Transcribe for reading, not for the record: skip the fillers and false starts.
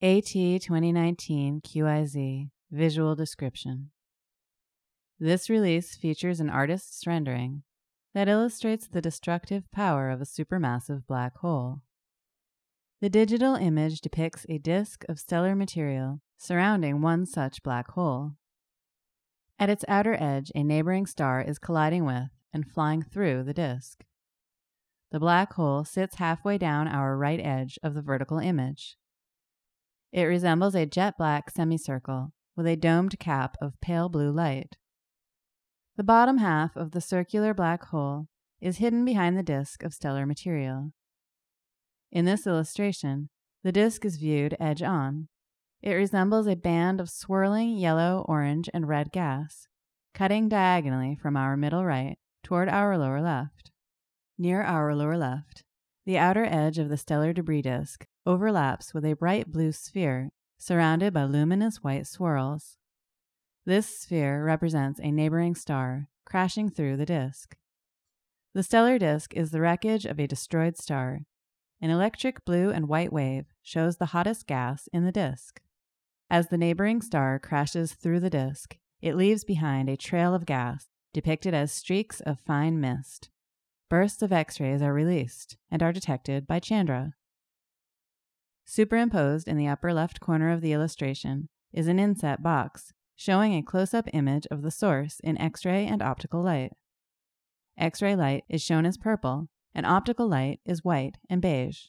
AT 2019 QIZ Visual Description. This release features an artist's rendering that illustrates the destructive power of a supermassive black hole. The digital image depicts a disk of stellar material surrounding one such black hole. At its outer edge, a neighboring star is colliding with and flying through the disk. The black hole sits halfway down our right edge of the vertical image. It resembles a jet-black semicircle with a domed cap of pale blue light. The bottom half of the circular black hole is hidden behind the disk of stellar material. In this illustration, the disk is viewed edge-on. It resembles a band of swirling yellow, orange, and red gas, cutting diagonally from our middle right toward our lower left. Near our lower left, the outer edge of the stellar debris disk overlaps with a bright blue sphere surrounded by luminous white swirls. This sphere represents a neighboring star crashing through the disk. The stellar disk is the wreckage of a destroyed star. An electric blue and white wave shows the hottest gas in the disk. As the neighboring star crashes through the disk, it leaves behind a trail of gas depicted as streaks of fine mist. Bursts of X-rays are released and are detected by Chandra. Superimposed in the upper left corner of the illustration is an inset box showing a close-up image of the source in X-ray and optical light. X-ray light is shown as purple, and optical light is white and beige.